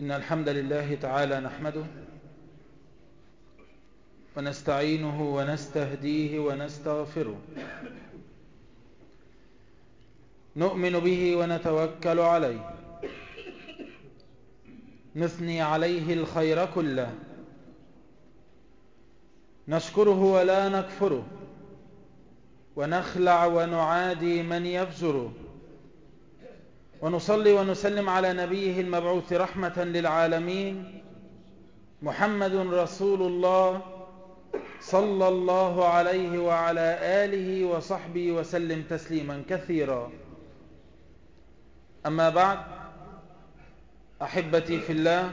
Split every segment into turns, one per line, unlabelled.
إن الحمد لله تعالى نحمده ونستعينه ونستهديه ونستغفره، نؤمن به ونتوكل عليه، نثني عليه الخير كله، نشكره ولا نكفره، ونخلع ونعادي من يفجره، ونصلي ونسلم على نبيه المبعوث رحمة للعالمين محمد رسول الله صلى الله عليه وعلى آله وصحبه وسلم تسليما كثيرا. أما بعد، أحبتي في الله،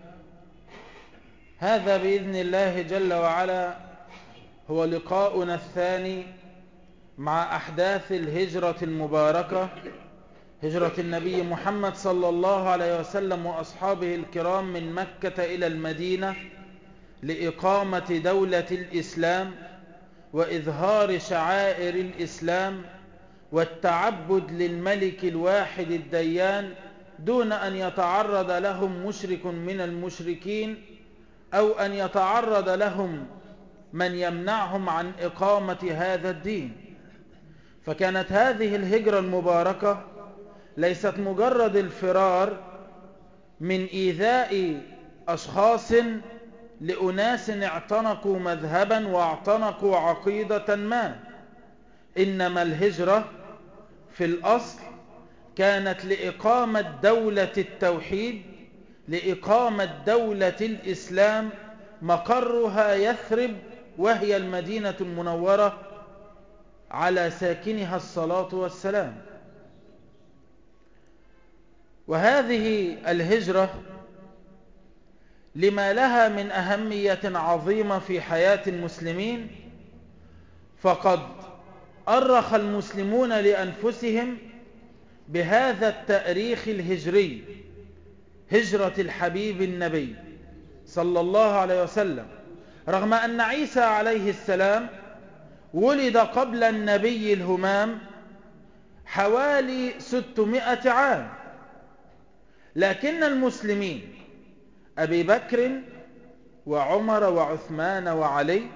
هذا بإذن الله جل وعلا هو لقاؤنا الثاني مع أحداث الهجرة المباركة، هجرة النبي محمد صلى الله عليه وسلم وأصحابه الكرام من مكة إلى المدينة لإقامة دولة الإسلام وإظهار شعائر الإسلام والتعبد للملك الواحد الديان، دون أن يتعرض لهم مشرك من المشركين أو أن يتعرض لهم من يمنعهم عن إقامة هذا الدين. فكانت هذه الهجرة المباركة ليست مجرد الفرار من إيذاء أشخاص لأناس اعتنقوا مذهبا واعتنقوا عقيدة ما، إنما الهجرة في الأصل كانت لإقامة دولة التوحيد، لإقامة دولة الإسلام مقرها يثرب، وهي المدينة المنورة على ساكنها الصلاة والسلام. وهذه الهجرة لما لها من أهمية عظيمة في حياة المسلمين، فقد أرخ المسلمون لأنفسهم بهذا التأريخ الهجري، هجرة الحبيب النبي صلى الله عليه وسلم، رغم أن عيسى عليه السلام ولد قبل النبي الهمام حوالي 600 عام، لكن المسلمين أبي بكر وعمر وعثمان وعلي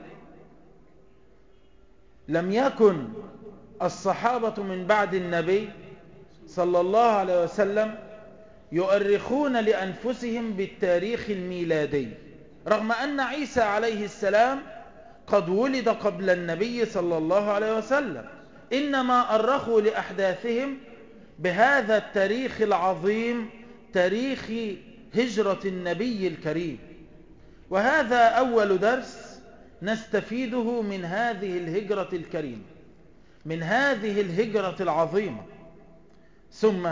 لم يكن الصحابة من بعد النبي صلى الله عليه وسلم يؤرخون لأنفسهم بالتاريخ الميلادي، رغم أن عيسى عليه السلام قد ولد قبل النبي صلى الله عليه وسلم، إنما أرخوا لأحداثهم بهذا التاريخ العظيم، تاريخ هجرة النبي الكريم. وهذا أول درس نستفيده من هذه الهجرة الكريمة، من هذه الهجرة العظيمة. ثم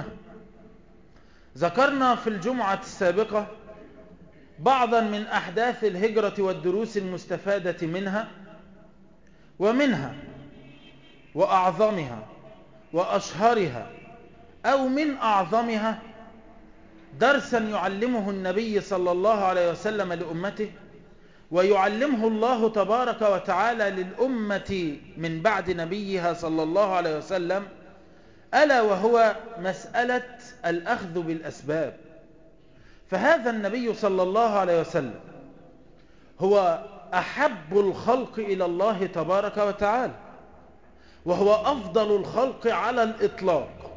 ذكرنا في الجمعة السابقة بعضا من أحداث الهجرة والدروس المستفادة منها، ومنها وأعظمها وأشهرها أو من أعظمها درسا يعلمه النبي صلى الله عليه وسلم لأمته، ويعلمه الله تبارك وتعالى للأمة من بعد نبيها صلى الله عليه وسلم، ألا وهو مسألة الأخذ بالأسباب. فهذا النبي صلى الله عليه وسلم هو أحب الخلق إلى الله تبارك وتعالى، وهو أفضل الخلق على الإطلاق.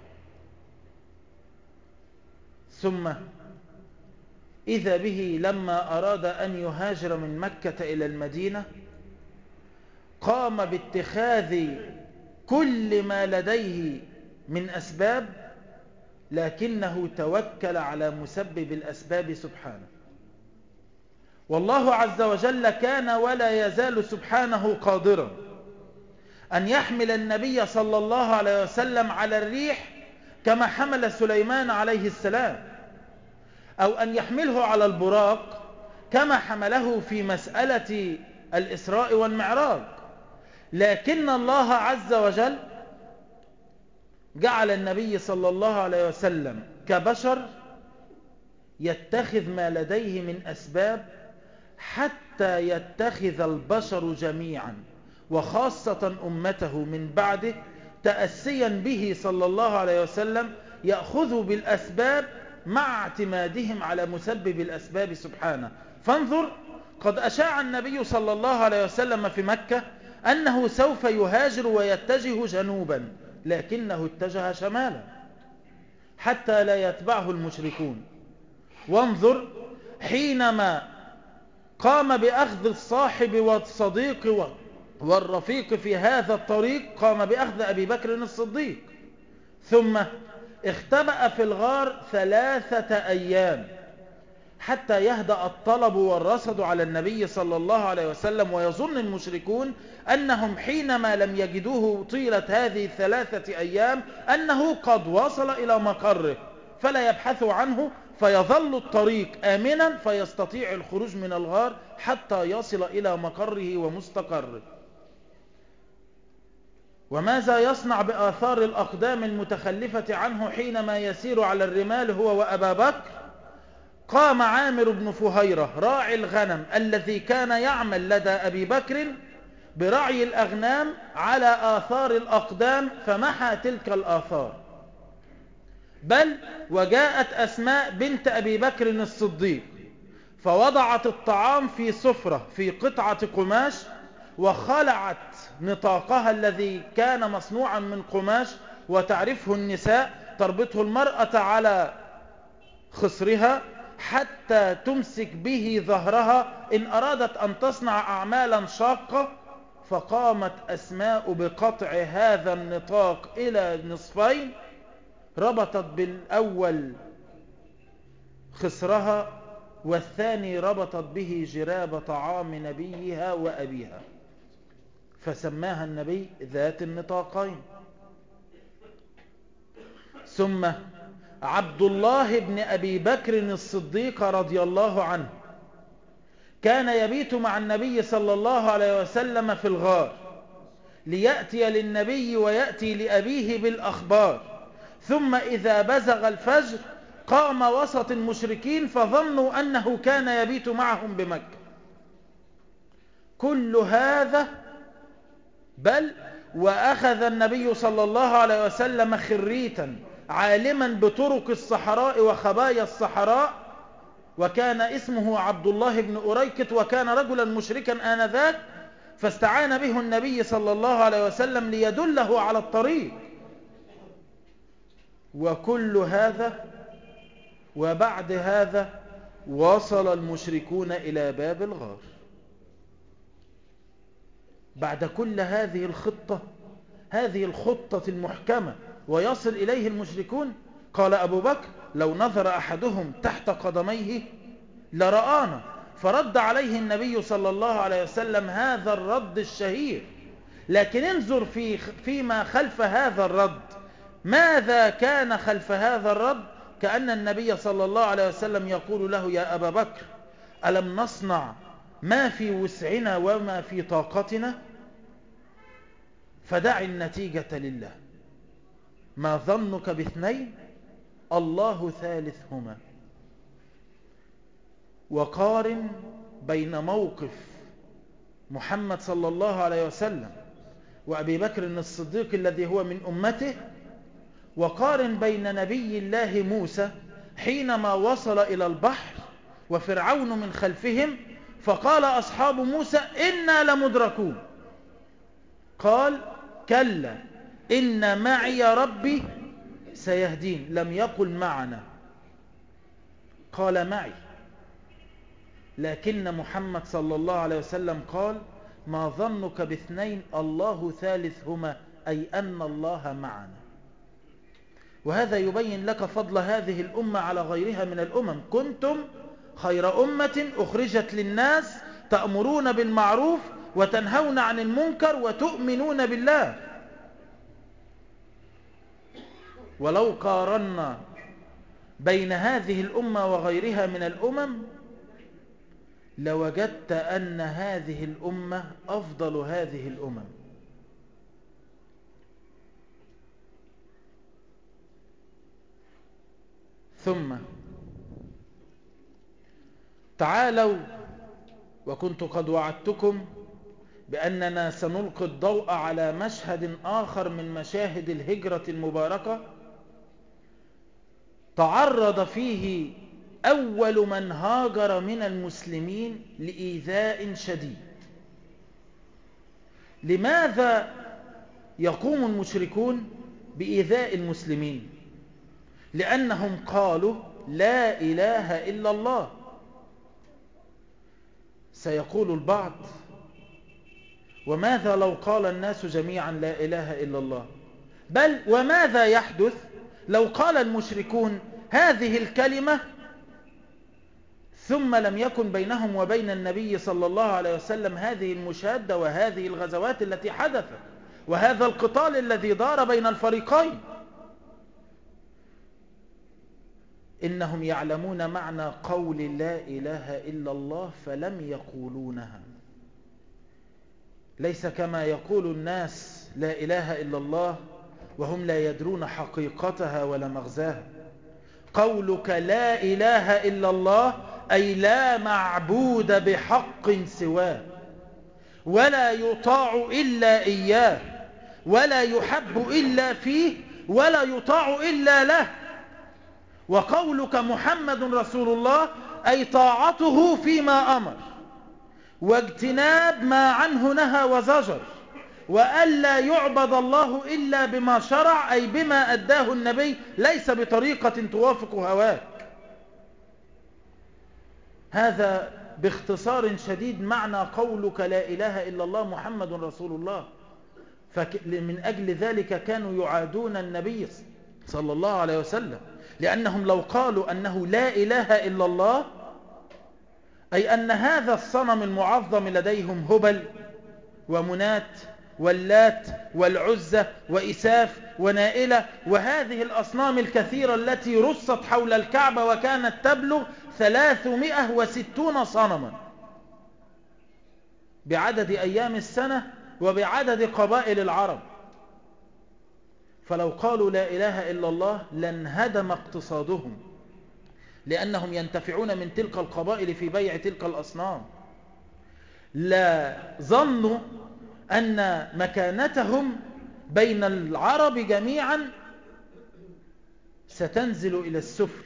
ثم إذا به لما أراد أن يهاجر من مكة إلى المدينة قام باتخاذ كل ما لديه من أسباب، لكنه توكل على مسبب الأسباب سبحانه. والله عز وجل كان ولا يزال سبحانه قادرا أن يحمل النبي صلى الله عليه وسلم على الريح كما حمل سليمان عليه السلام، أو أن يحمله على البراق كما حمله في مسألة الإسراء والمعراج، لكن الله عز وجل جعل النبي صلى الله عليه وسلم كبشر يتخذ ما لديه من أسباب، حتى يتخذ البشر جميعا وخاصة أمته من بعده تأسيا به صلى الله عليه وسلم يأخذ بالأسباب مع اعتمادهم على مسبب الأسباب سبحانه. فانظر، قد أشاع النبي صلى الله عليه وسلم في مكة أنه سوف يهاجر ويتجه جنوبا، لكنه اتجه شمالا حتى لا يتبعه المشركون. وانظر حينما قام بأخذ الصاحب والصديق والرفيق في هذا الطريق، قام بأخذ أبي بكر الصديق، ثم اختبأ في الغار 3 أيام حتى يهدأ الطلب والرصد على النبي صلى الله عليه وسلم، ويظن المشركون أنهم حينما لم يجدوه طيلة هذه 3 أيام أنه قد وصل إلى مقره، فلا يبحثوا عنه، فيظل الطريق آمنا فيستطيع الخروج من الغار حتى يصل إلى مقره ومستقره. وماذا يصنع بآثار الأقدام المتخلفة عنه حينما يسير على الرمال هو وأبا بكر؟ قام عامر بن فهيرة راعي الغنم الذي كان يعمل لدى أبي بكر برعي الأغنام على آثار الأقدام، فمحى تلك الآثار، بل وجاءت أسماء بنت أبي بكر الصديق فوضعت الطعام في سفرة في قطعة قماش، وخلعت نطاقها الذي كان مصنوعا من قماش، وتعرفه النساء تربطه المرأة على خصرها حتى تمسك به ظهرها إن أرادت أن تصنع أعمالا شاقة. فقامت أسماء بقطع هذا النطاق إلى نصفين، ربطت بالأول خصرها والثاني ربطت به جراب طعام نبيها وأبيها، فسماها النبي ذات النطاقين. ثم عبد الله بن أبي بكر الصديق رضي الله عنه كان يبيت مع النبي صلى الله عليه وسلم في الغار ليأتي للنبي ويأتي لأبيه بالأخبار، ثم إذا بزغ الفجر قام وسط المشركين فظنوا أنه كان يبيت معهم بمكة. كل هذا بل وأخذ النبي صلى الله عليه وسلم خريتا عالما بطرق الصحراء وخبايا الصحراء، وكان اسمه عبد الله بن أريكت، وكان رجلا مشركا آنذاك، فاستعان به النبي صلى الله عليه وسلم ليدله على الطريق. وكل هذا وبعد هذا وصل المشركون إلى باب الغار. بعد كل هذه الخطة، هذه الخطة المحكمة، ويصل إليه المشركون. قال أبو بكر: لو نظر أحدهم تحت قدميه لرآنا. فرد عليه النبي صلى الله عليه وسلم هذا الرد الشهير. لكن انظر فيما خلف هذا الرد، ماذا كان خلف هذا الرد؟ كأن النبي صلى الله عليه وسلم يقول له: يا أبا بكر، ألم نصنع ما في وسعنا وما في طاقتنا؟ فدع النتيجة لله. ما ظنك باثنين؟ الله ثالثهما. وقارن بين موقف محمد صلى الله عليه وسلم وأبي بكر الصديق الذي هو من أمته، وقارن بين نبي الله موسى حينما وصل إلى البحر وفرعون من خلفهم، فقال أصحاب موسى: إنا لمدركون. قال: كلا إن معي ربي سيهدين. لم يقل معنا، قال معي. لكن محمد صلى الله عليه وسلم قال: ما ظنك باثنين؟ الله ثالثهما، أي أن الله معنا. وهذا يبين لك فضل هذه الأمة على غيرها من الأمم. كنتم خير أمة أخرجت للناس تأمرون بالمعروف وتنهون عن المنكر وتؤمنون بالله. ولو قارنا بين هذه الأمة وغيرها من الأمم لوجدت أن هذه الأمة أفضل هذه الأمم. ثم تعالوا، وكنت قد وعدتكم بأننا سنلقي الضوء على مشهد آخر من مشاهد الهجرة المباركة. تعرض فيه أول من هاجر من المسلمين لإيذاء شديد. لماذا يقوم المشركون بإيذاء المسلمين؟ لأنهم قالوا لا إله إلا الله. سيقول البعض: وماذا لو قال الناس جميعا لا إله إلا الله؟ بل وماذا يحدث لو قال المشركون هذه الكلمة ثم لم يكن بينهم وبين النبي صلى الله عليه وسلم هذه المشادة وهذه الغزوات التي حدثت وهذا القتال الذي دار بين الفريقين؟ إنهم يعلمون معنى قول لا إله إلا الله فلم يقولونها. ليس كما يقول الناس لا إله إلا الله وهم لا يدرون حقيقتها ولا مغزاها. قولك لا إله إلا الله أي لا معبود بحق سواه، ولا يطاع إلا إياه، ولا يحب إلا فيه، ولا يطاع إلا له. وقولك محمد رسول الله أي طاعته فيما أمر واجتناب ما عنه نهى وزجر، وألا يعبد الله إلا بما شرع أي بما أداه النبي، ليس بطريقة توافق هواك. هذا باختصار شديد معنى قولك لا إله إلا الله محمد رسول الله. فمن أجل ذلك كانوا يعادون النبي صلى الله عليه وسلم، لأنهم لو قالوا أنه لا إله إلا الله أي أن هذا الصنم المعظم لديهم هبل ومنات واللات والعزة وإساف ونائلة وهذه الأصنام الكثيرة التي رصت حول الكعبة وكانت تبلغ 360 صنما بعدد أيام السنة وبعدد قبائل العرب. فلو قالوا لا إله إلا الله لانهدم اقتصادهم، لأنهم ينتفعون من تلك القبائل في بيع تلك الأصنام. لا ظنوا أن مكانتهم بين العرب جميعا ستنزل إلى السفل،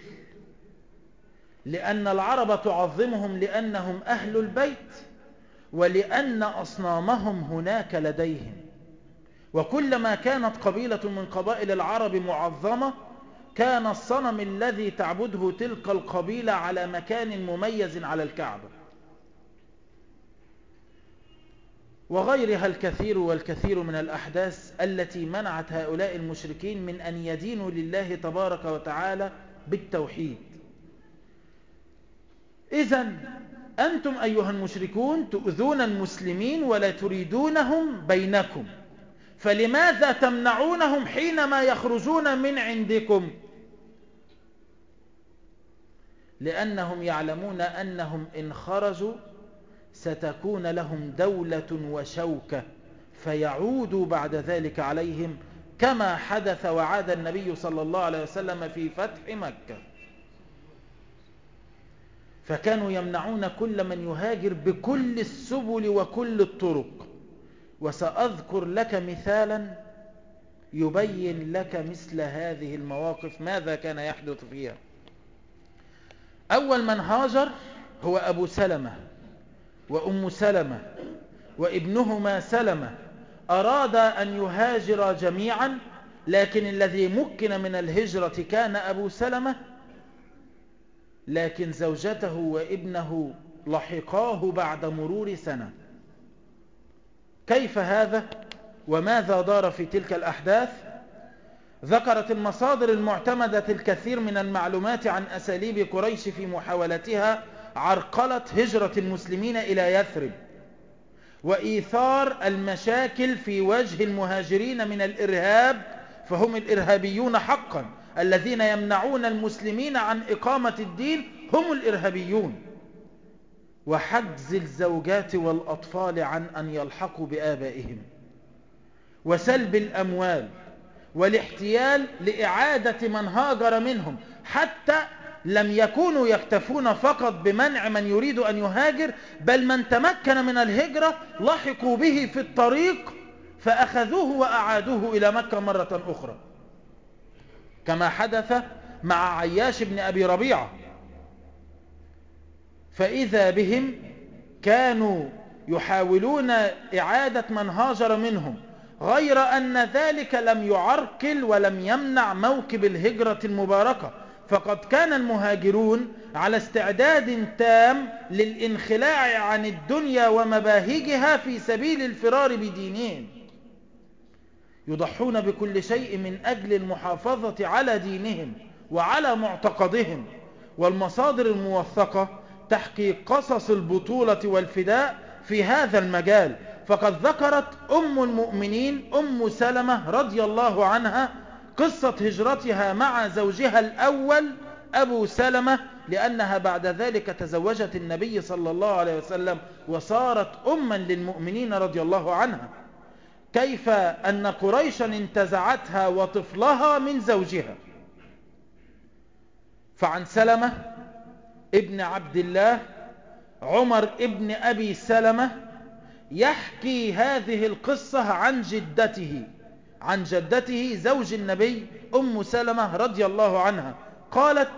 لأن العرب تعظمهم لأنهم أهل البيت ولأن أصنامهم هناك لديهم. وكلما كانت قبيلة من قبائل العرب معظمة كان الصنم الذي تعبده تلك القبيلة على مكان مميز على الكعبة. وغيرها الكثير والكثير من الأحداث التي منعت هؤلاء المشركين من أن يدينوا لله تبارك وتعالى بالتوحيد. إذن أنتم أيها المشركون تؤذون المسلمين ولا تريدونهم بينكم، فلماذا تمنعونهم حينما يخرجون من عندكم؟ لأنهم يعلمون أنهم إن خرجوا ستكون لهم دولة وشوكة فيعودوا بعد ذلك عليهم، كما حدث وعاد النبي صلى الله عليه وسلم في فتح مكة. فكانوا يمنعون كل من يهاجر بكل السبل وكل الطرق. وسأذكر لك مثالا يبين لك مثل هذه المواقف ماذا كان يحدث فيها. أول من هاجر هو أبو سلمة وأم سلمة وابنهما سلمة، أراد أن يهاجر جميعا، لكن الذي مكن من الهجرة كان أبو سلمة، لكن زوجته وابنه لحقاه بعد مرور سنة. كيف هذا وماذا دار في تلك الأحداث؟ ذكرت المصادر المعتمدة الكثير من المعلومات عن أساليب قريش في محاولتها عرقلة هجرة المسلمين إلى يثرب وإيثار المشاكل في وجه المهاجرين من الإرهاب، فهم الإرهابيون حقا، الذين يمنعون المسلمين عن إقامة الدين هم الإرهابيون، وحجز الزوجات والأطفال عن أن يلحقوا بآبائهم، وسلب الأموال، والاحتيال لإعادة من هاجر منهم، حتى لم يكونوا يكتفون فقط بمنع من يريد أن يهاجر، بل من تمكن من الهجرة لحقوا به في الطريق فأخذوه وأعادوه إلى مكة مرة أخرى، كما حدث مع عياش بن أبي ربيعة، فإذا بهم كانوا يحاولون إعادة من هاجر منهم، غير أن ذلك لم يعرقل ولم يمنع موكب الهجرة المباركة، فقد كان المهاجرون على استعداد تام للانخلاع عن الدنيا ومباهجها في سبيل الفرار بدينهم، يضحون بكل شيء من أجل المحافظة على دينهم وعلى معتقدهم. والمصادر الموثقة تحكي قصص البطولة والفداء في هذا المجال، فقد ذكرت أم المؤمنين أم سلمة رضي الله عنها قصة هجرتها مع زوجها الأول أبو سلمة، لأنها بعد ذلك تزوجت النبي صلى الله عليه وسلم وصارت أما للمؤمنين رضي الله عنها، كيف أن قريشا انتزعتها وطفلها من زوجها. فعن سلمة ابن عبد الله عمر ابن أبي سلمة يحكي هذه القصة عن جدته زوج النبي أم سلمة رضي الله عنها، قالت: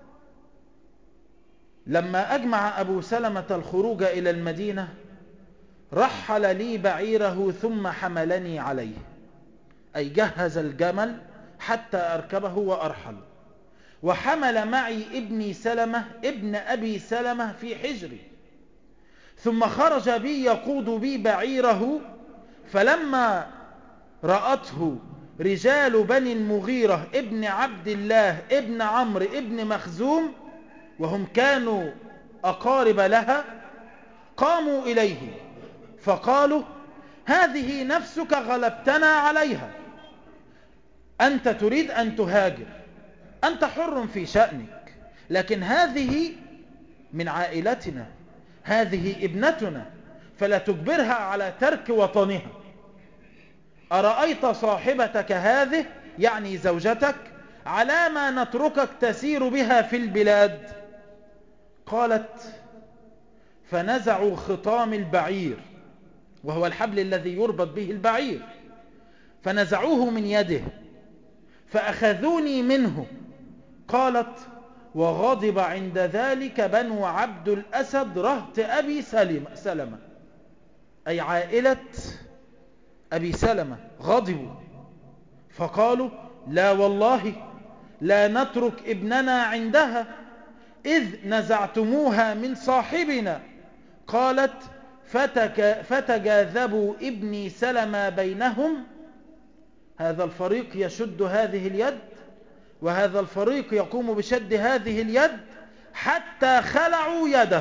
لما أجمع أبو سلمة الخروج إلى المدينة رحل لي بعيره ثم حملني عليه، أي جهز الجمل حتى أركبه وأرحل، وحمل معي ابني سلمة ابن أبي سلمة في حجري، ثم خرج بي يقود بي بعيره، فلما رأته رجال بني المغيرة ابن عبد الله ابن عمرو ابن مخزوم، وهم كانوا أقارب لها، قاموا إليه فقالوا: هذه نفسك غلبتنا عليها، أنت تريد أن تهاجر، أنت حر في شأنك، لكن هذه من عائلتنا، هذه ابنتنا، فلا تجبرها على ترك وطنها. أرأيت صاحبتك هذه، يعني زوجتك، على ما نتركك تسير بها في البلاد؟ قالت: فنزعوا خطام البعير، وهو الحبل الذي يربط به البعير، فنزعوه من يده فأخذوني منه. قالت: وغضب عند ذلك بنو عبد الأسد رهط أبي سلمة، أي عائلة أبي سلمة، غضبوا فقالوا: لا والله لا نترك ابننا عندها إذ نزعتموها من صاحبنا. قالت: فتجاذبوا ابني سلمة بينهم، هذا الفريق يشد هذه اليد وهذا الفريق يقوم بشد هذه اليد حتى خلعوا يده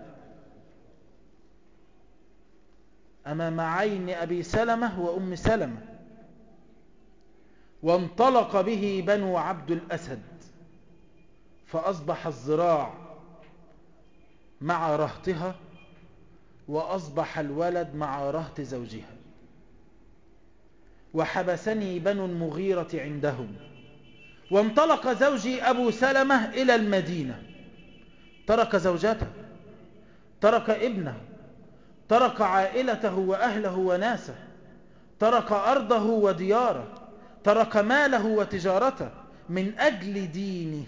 أمام عين أبي سلمة وأم سلمة، وانطلق به بنو عبد الأسد، فأصبح الذراع مع رهطها وأصبح الولد مع رهط زوجها، وحبسني بنو المغيرة عندهم. وانطلق زوجي أبو سلمة إلى المدينة، ترك زوجته، ترك ابنه، ترك عائلته وأهله وناسه، ترك أرضه ودياره، ترك ماله وتجارته من أجل دينه.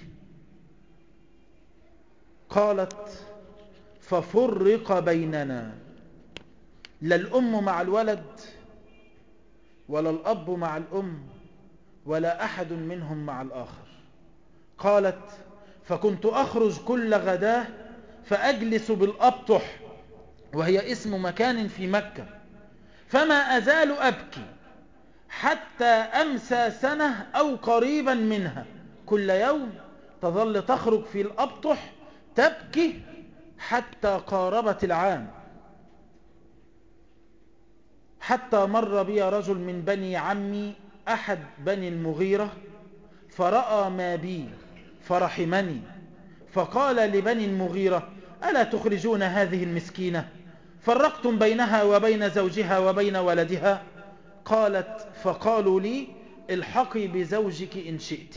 قالت: ففرق بيننا، لا الأم مع الولد ولا الأب مع الأم ولا أحد منهم مع الآخر. قالت: فكنت أخرج كل غداة فأجلس بالأبطح، وهي اسم مكان في مكة، فما أزال أبكي حتى أمسى سنة أو قريبا منها، كل يوم تظل تخرج في الأبطح تبكي حتى قاربت العام، حتى مر بي رجل من بني عمي أحد بني المغيرة فرأى ما بي فرحمني، فقال لبني المغيرة: ألا تخرجون هذه المسكينة؟ فرقتم بينها وبين زوجها وبين ولدها. قالت: فقالوا لي: الحقي بزوجك إن شئت.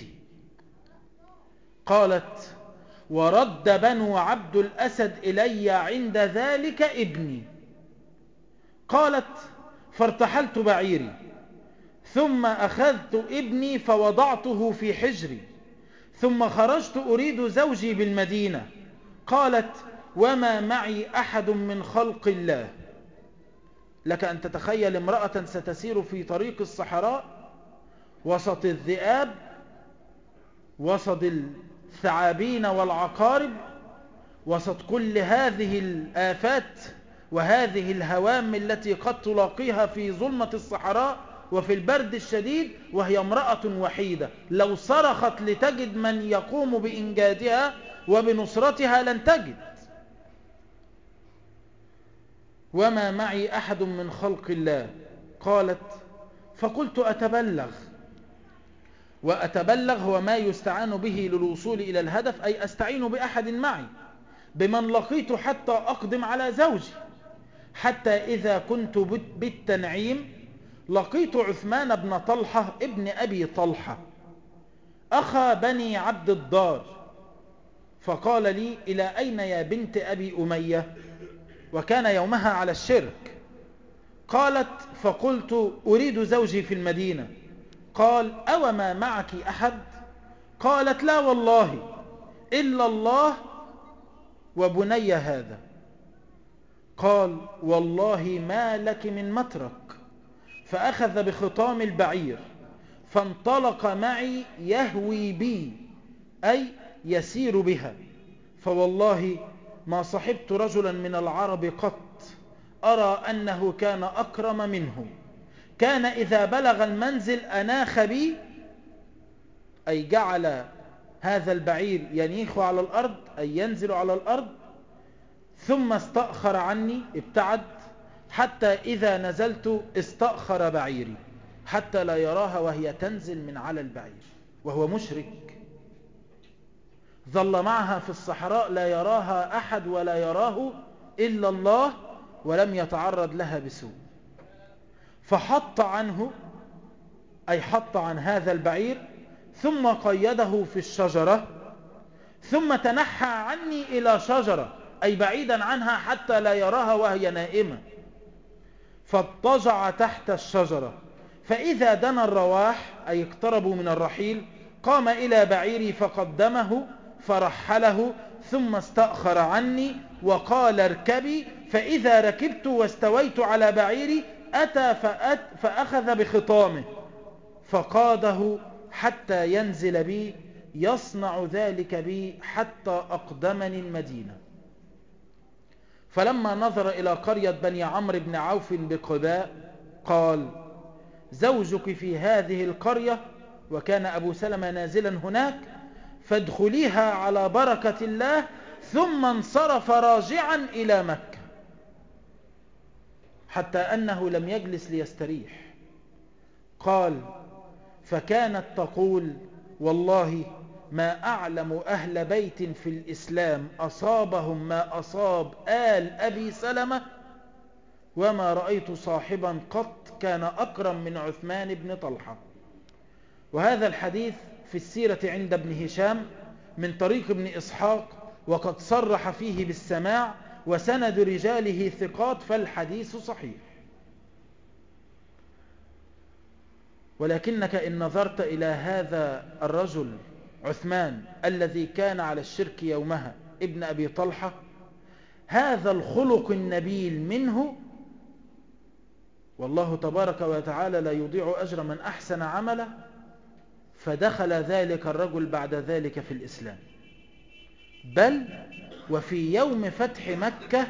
قالت: ورد بنو عبد الأسد إلي عند ذلك ابني. قالت: فارتحلت بعيري ثم أخذت ابني فوضعته في حجري، ثم خرجت أريد زوجي بالمدينة. قالت: وما معي أحد من خلق الله. لك أن تتخيل امرأة ستسير في طريق الصحراء وسط الذئاب، وسط الثعابين والعقارب، وسط كل هذه الآفات وهذه الهوام التي قد تلاقيها في ظلمة الصحراء وفي البرد الشديد، وهي امرأة وحيدة. لو صرخت لتجد من يقوم بإنجادها وبنصرتها لن تجد. وما معي أحد من خلق الله. قالت: فقلت: أتبلغ. وأتبلغ هو ما يستعان به للوصول إلى الهدف، أي أستعين بأحد معي بمن لقيت حتى أقدم على زوجي. حتى إذا كنت بالتنعيم لقيت عثمان بن طلحة ابن أبي طلحة أخا بني عبد الدار، فقال لي: إلى أين يا بنت أبي أمية؟ وكان يومها على الشرك. قالت: فقلت: أريد زوجي في المدينة. قال: أو ما معك أحد؟ قالت: لا والله إلا الله وبني هذا. قال: والله ما لك من مترك. فأخذ بخطام البعير فانطلق معي يهوي بي، أي يسير بها. فوالله ما صحبت رجلا من العرب قط أرى أنه كان أكرم منه. كان إذا بلغ المنزل أناخ بي، أي جعل هذا البعير ينيخ على الأرض، أي ينزل على الأرض، ثم استأخر عني، ابتعد، حتى إذا نزلت استأخر بعيري حتى لا يراها وهي تنزل من على البعير، وهو مشرك. ظل معها في الصحراء لا يراها أحد ولا يراه إلا الله، ولم يتعرض لها بسوء. فحط عنه، أي حط عن هذا البعير، ثم قيده في الشجرة، ثم تنحى عني إلى شجرة، أي بعيدا عنها حتى لا يراها وهي نائمة. فاضطجع تحت الشجرة، فإذا دنا الرواح، أي اقتربوا من الرحيل، قام إلى بعيري فقدمه فرحله، ثم استأخر عني وقال: اركبي. فإذا ركبت واستويت على بعيري أتى فأخذ بخطامه فقاده حتى ينزل بي، يصنع ذلك بي حتى أقدمني المدينة. فلما نظر إلى قرية بني عمرو بن عوف بقباء قال: زوجك في هذه القرية، وكان أبو سلمة نازلا هناك، فادخليها على بركة الله. ثم انصرف راجعا إلى مكة، حتى أنه لم يجلس ليستريح. قال: فكانت تقول: والله ما أعلم أهل بيت في الإسلام أصابهم ما أصاب آل أبي سلمة، وما رأيت صاحبا قط كان أكرم من عثمان بن طلحة. وهذا الحديث في السيرة عند ابن هشام من طريق ابن إسحاق، وقد صرح فيه بالسماع، وسند رجاله ثقات، فالحديث صحيح. ولكنك إن نظرت إلى هذا الرجل عثمان الذي كان على الشرك يومها ابن أبي طلحة، هذا الخلق النبيل منه، والله تبارك وتعالى لا يضيع أجر من أحسن عملا، فدخل ذلك الرجل بعد ذلك في الإسلام. بل وفي يوم فتح مكة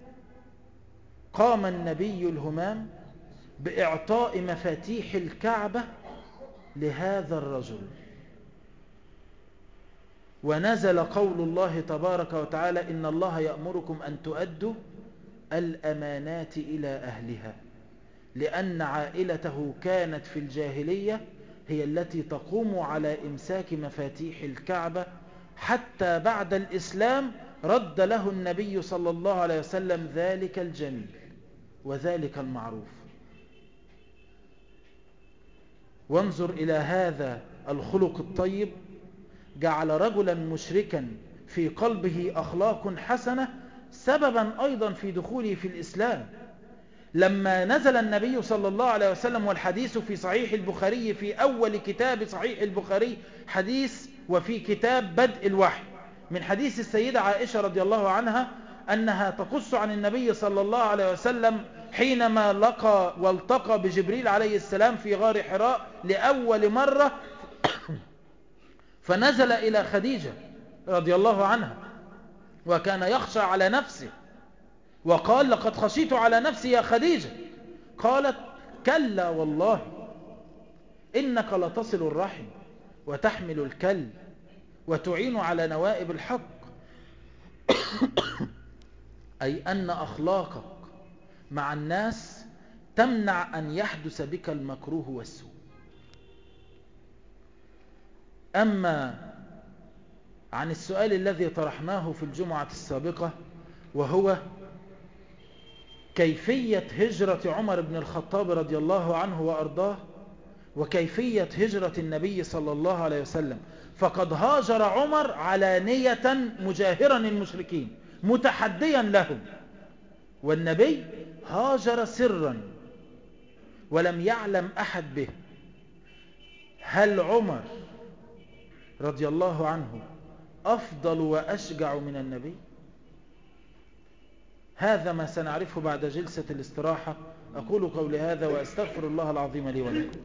قام النبي الهمام بإعطاء مفاتيح الكعبة لهذا الرجل، ونزل قول الله تبارك وتعالى: إن الله يأمركم أن تؤدوا الأمانات إلى أهلها، لأن عائلته كانت في الجاهلية هي التي تقوم على إمساك مفاتيح الكعبة، حتى بعد الإسلام رد له النبي صلى الله عليه وسلم ذلك الجميل وذلك المعروف. وانظر إلى هذا الخلق الطيب، جعل رجلا مشركا في قلبه أخلاق حسنة سببا أيضا في دخوله في الإسلام، لما نزل النبي صلى الله عليه وسلم، والحديث في صحيح البخاري في أول كتاب صحيح البخاري حديث، وفي كتاب بدء الوحي، من حديث السيدة عائشة رضي الله عنها أنها تقص عن النبي صلى الله عليه وسلم حينما لقى والتقى بجبريل عليه السلام في غار حراء لأول مرة، فنزل إلى خديجة رضي الله عنها وكان يخشى على نفسه، وقال: لقد خشيت على نفسي يا خديجة. قالت: كلا والله إنك لتصل الرحم وتحمل الكل وتعين على نوائب الحق، أي أن أخلاقك مع الناس تمنع أن يحدث بك المكروه والسوء. أما عن السؤال الذي طرحناه في الجمعة السابقة، وهو كيفية هجرة عمر بن الخطاب رضي الله عنه وأرضاه، وكيفية هجرة النبي صلى الله عليه وسلم، فقد هاجر عمر علانية مجاهرا المشركين متحديا لهم، والنبي هاجر سرا ولم يعلم أحد به. هل عمر رضي الله عنه أفضل وأشجع من النبي؟ هذا ما سنعرفه بعد جلسة الاستراحة. أقول قولي هذا وأستغفر الله العظيم لي ولكم.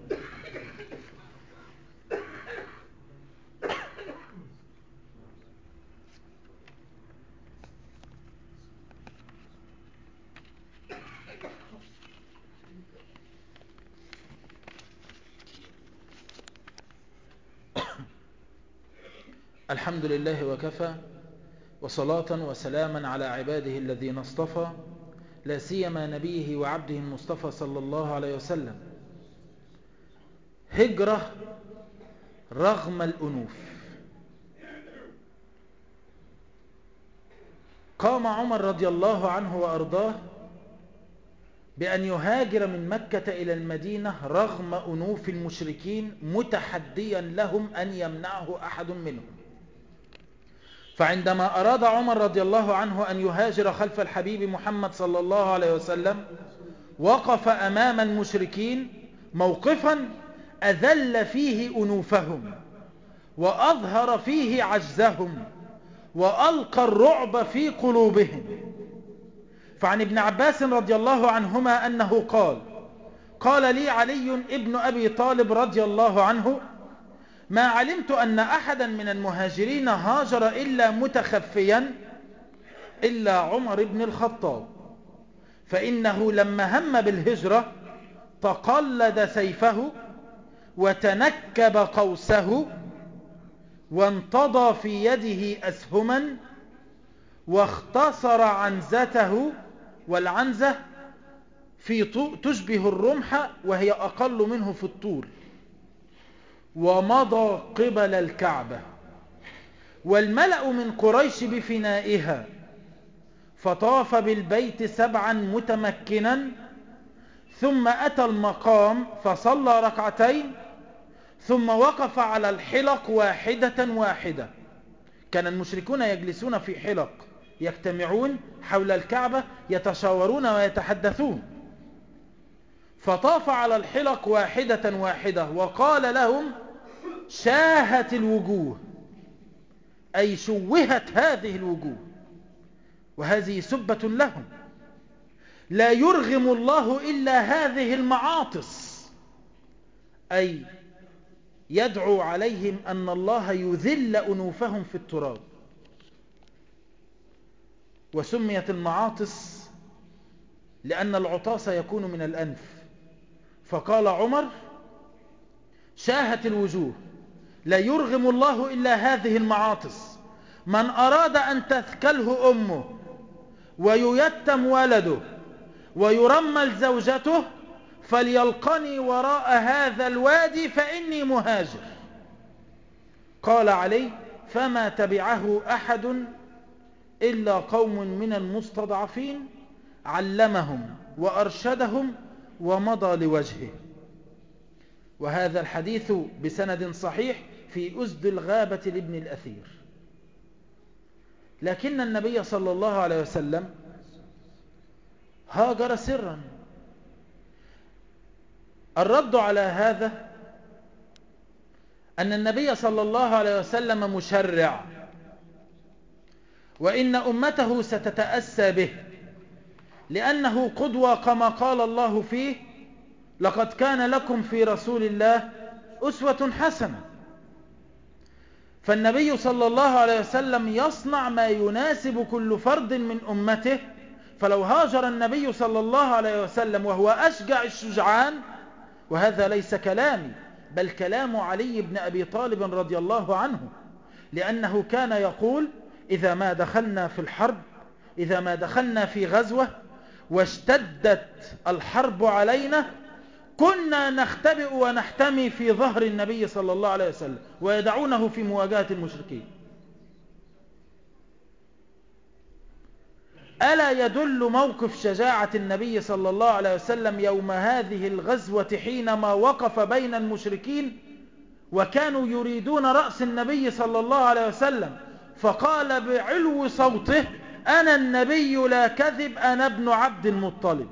الحمد لله وكفى، وصلاة وسلاما على عباده الذين اصطفى، لا سيما نبيه وعبده المصطفى صلى الله عليه وسلم. هجرة رغم الأنوف. قام عمر رضي الله عنه وأرضاه بأن يهاجر من مكة إلى المدينة رغم أنوف المشركين، متحديا لهم أن يمنعه أحد منهم. فعندما أراد عمر رضي الله عنه أن يهاجر خلف الحبيب محمد صلى الله عليه وسلم، وقف أمام المشركين موقفا أذل فيه أنوفهم وأظهر فيه عجزهم وألقى الرعب في قلوبهم. فعن ابن عباس رضي الله عنهما أنه قال لي علي ابن أبي طالب رضي الله عنه: ما علمت أن أحدا من المهاجرين هاجر إلا متخفيا إلا عمر بن الخطاب، فإنه لما هم بالهجرة تقلد سيفه وتنكب قوسه وانتضى في يده أسهما واختصر عنزته، والعنزة في تشبه الرمح وهي أقل منه في الطول، ومضى قبل الكعبة، والملأ من قريش بفنائها، فطاف بالبيت 7 متمكنا، ثم أتى المقام فصلى 2 ركعتين، ثم وقف على الحلق واحدة واحدة. كان المشركون يجلسون في حلق يجتمعون حول الكعبة يتشاورون ويتحدثون، فطاف على الحلق واحدة واحدة وقال لهم: شاهت الوجوه، أي شوهت هذه الوجوه، وهذه سبة لهم. لا يرغم الله إلا هذه المعاطس، أي يدعو عليهم أن الله يذل أنوفهم في التراب. وسميت المعاطس لأن العطاس يكون من الأنف. فقال عمر: شاهت الوجوه، لا يرغم الله إلا هذه المعاطس. من أراد أن تثكله أمه وييتم ولده ويرمل زوجته فليلقني وراء هذا الوادي فإني مهاجر. قال علي: فما تبعه أحد إلا قوم من المستضعفين علمهم وأرشدهم ومضى لوجهه. وهذا الحديث بسند صحيح في أسد الغابة لابن الأثير. لكن النبي صلى الله عليه وسلم هاجر سرا الرد على هذا أن النبي صلى الله عليه وسلم مشرع، وإن أمته ستتأسى به، لأنه قدوة كما قال الله فيه: لقد كان لكم في رسول الله أسوة حسنة. فالنبي صلى الله عليه وسلم يصنع ما يناسب كل فرد من أمته. فلو هاجر النبي صلى الله عليه وسلم وهو أشجع الشجعان، وهذا ليس كلامي بل كلام علي بن أبي طالب رضي الله عنه، لأنه كان يقول: إذا ما دخلنا في الحرب، إذا ما دخلنا في غزوة واشتدت الحرب علينا، كنا نختبئ ونحتمي في ظهر النبي صلى الله عليه وسلم ويدعونه في مواجهة المشركين. ألا يدل موقف شجاعة النبي صلى الله عليه وسلم يوم هذه الغزوة حينما وقف بين المشركين وكانوا يريدون رأس النبي صلى الله عليه وسلم، فقال بعلو صوته: أنا النبي لا كذب، أنا ابن عبد المطلب،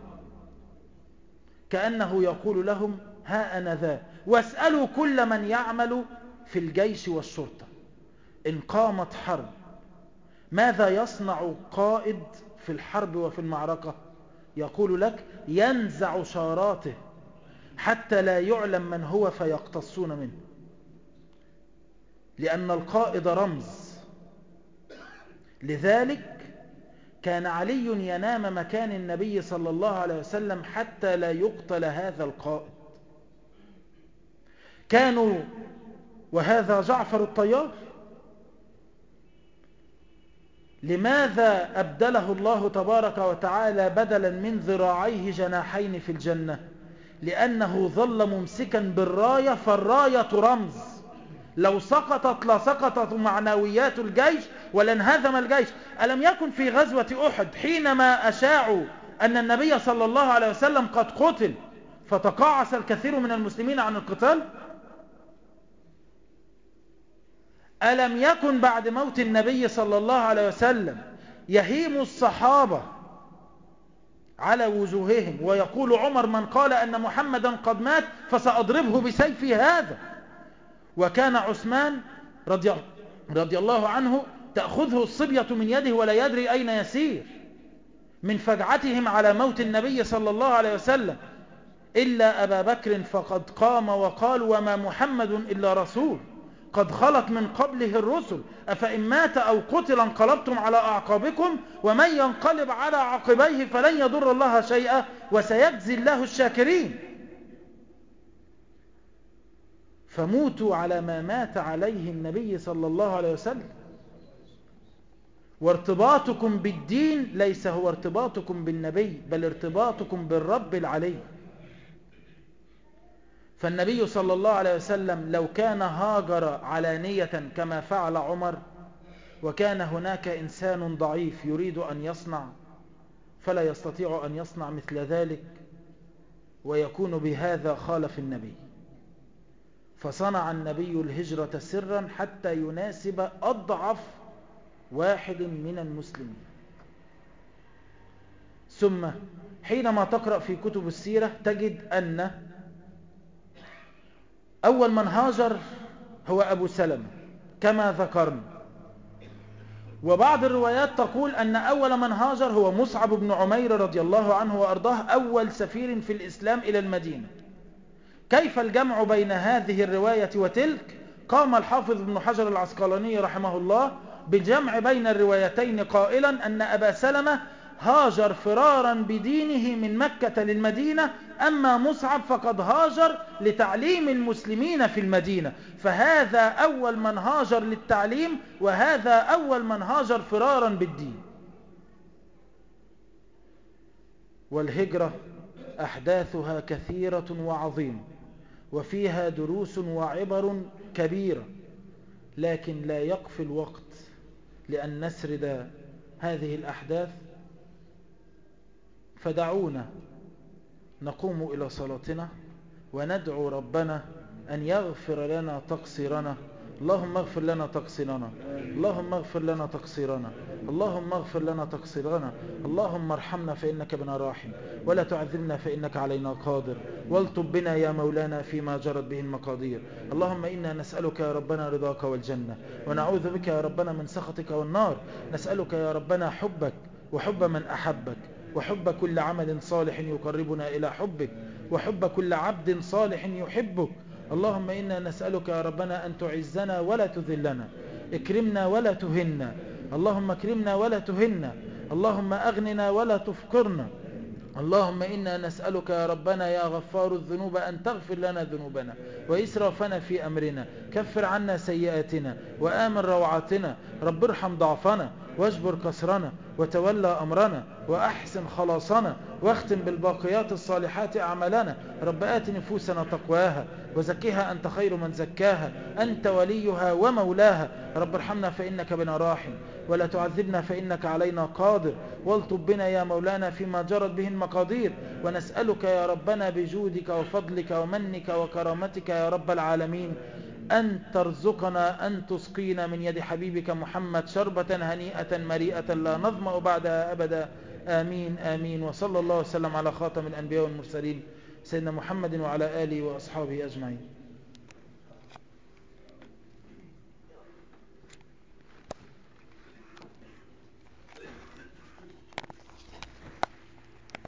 كأنه يقول لهم: ها أنا ذا، واسألوا كل من يعمل في الجيش والشرطة، إن قامت حرب ماذا يصنع قائد في الحرب وفي المعركة؟ يقول لك: ينزع شاراته حتى لا يعلم من هو فيقتصون منه، لأن القائد رمز. لذلك كان علي ينام مكان النبي صلى الله عليه وسلم حتى لا يقتل هذا القائد. كانوا، وهذا جعفر الطيار، لماذا أبدله الله تبارك وتعالى بدلا من ذراعيه جناحين في الجنة؟ لأنه ظل ممسكا بالراية، فالراية رمز، لو سقطت لسقطت معنويات الجيش ولانهزم الجيش. ألم يكن في غزوة أحد حينما أشاعوا أن النبي صلى الله عليه وسلم قد قتل فتقاعس الكثير من المسلمين عن القتال؟ ألم يكن بعد موت النبي صلى الله عليه وسلم يهيم الصحابة على وجوههم ويقول عمر: من قال أن محمدا قد مات فسأضربه بسيفي هذا؟ وكان عثمان رضي الله عنه تأخذه الصبية من يده ولا يدري أين يسير من فجعتهم على موت النبي صلى الله عليه وسلم، إلا أبا بكر فقد قام وقال: وما محمد إلا رسول قد خلت من قبله الرسل، أفإن مات أو قتل انقلبتم على أعقابكم، ومن ينقلب على عقبيه فلن يضر الله شيئا وسيجزي الله الشاكرين. فموتوا على ما مات عليه النبي صلى الله عليه وسلم. وارتباطكم بالدين ليس هو ارتباطكم بالنبي، بل ارتباطكم بالرب العلي. فالنبي صلى الله عليه وسلم لو كان هاجر علانية كما فعل عمر، وكان هناك إنسان ضعيف يريد أن يصنع فلا يستطيع أن يصنع مثل ذلك، ويكون بهذا خالف النبي. فصنع النبي الهجرة سرا حتى يناسب أضعف واحد من المسلمين. ثم حينما تقرأ في كتب السيرة تجد أن أول من هاجر هو أبو سلمة كما ذكرنا، وبعض الروايات تقول أن أول من هاجر هو مصعب بن عمير رضي الله عنه وأرضاه، أول سفير في الإسلام إلى المدينة. كيف الجمع بين هذه الرواية وتلك؟ قام الحافظ ابن حجر العسقلاني رحمه الله بالجمع بين الروايتين قائلا أن أبا سلمة هاجر فرارا بدينه من مكة للمدينة، أما مصعب فقد هاجر لتعليم المسلمين في المدينة، فهذا أول من هاجر للتعليم وهذا أول من هاجر فرارا بالدين. والهجرة أحداثها كثيرة وعظيمة وفيها دروس وعبر كبيرة، لكن لا يقفي الوقت لأن نسرد هذه الأحداث، فدعونا نقوم إلى صلاتنا وندعو ربنا أن يغفر لنا تقصيرنا اللهم اغفر لنا تقصيرنا، اللهم اغفر لنا تقصيرنا، اللهم اغفر لنا تقصيرنا. اللهم ارحمنا فإنك بنا راحم، ولا تعذبنا فإنك علينا قادر، والطب بنا يا مولانا فيما جرت به المقادير. اللهم إنا نسألك يا ربنا رضاك والجنة، ونعوذ بك يا ربنا من سخطك والنار. نسألك يا ربنا حبك وحب من أحبك، وحب كل عمل صالح يقربنا إلى حبك، وحب كل عبد صالح يحبك. اللهم إنا نسألك يا ربنا أن تعزنا ولا تذلنا، اكرمنا ولا تهنا، اللهم اكرمنا ولا تهنا، اللهم أغننا ولا تفقرنا. اللهم إنا نسألك يا ربنا يا غفار الذنوب أن تغفر لنا ذنوبنا وإسرافنا في أمرنا، كفر عنا سيئاتنا وآمن روعاتنا. رب ارحم ضعفنا واجبر كسرنا وتولى أمرنا وأحسن خلاصنا، واختم بالباقيات الصالحات أعمالنا. رب آت نفوسنا تقواها وزكها أنت خير من زكاها، أنت وليها ومولاها. رب ارحمنا فإنك بنا راحم، ولا تعذبنا فإنك علينا قادر، والطب بنا يا مولانا فيما جرت به المقادير. ونسألك يا ربنا بجودك وفضلك ومنك وكرامتك يا رب العالمين أن ترزقنا أن تسقينا من يد حبيبك محمد شربة هنيئة مريئة لا نظمأ بعدها أبدا. آمين آمين. وصلى الله وسلم على خاتم الأنبياء والمرسلين سيدنا محمد وعلى آله وأصحابه أجمعين.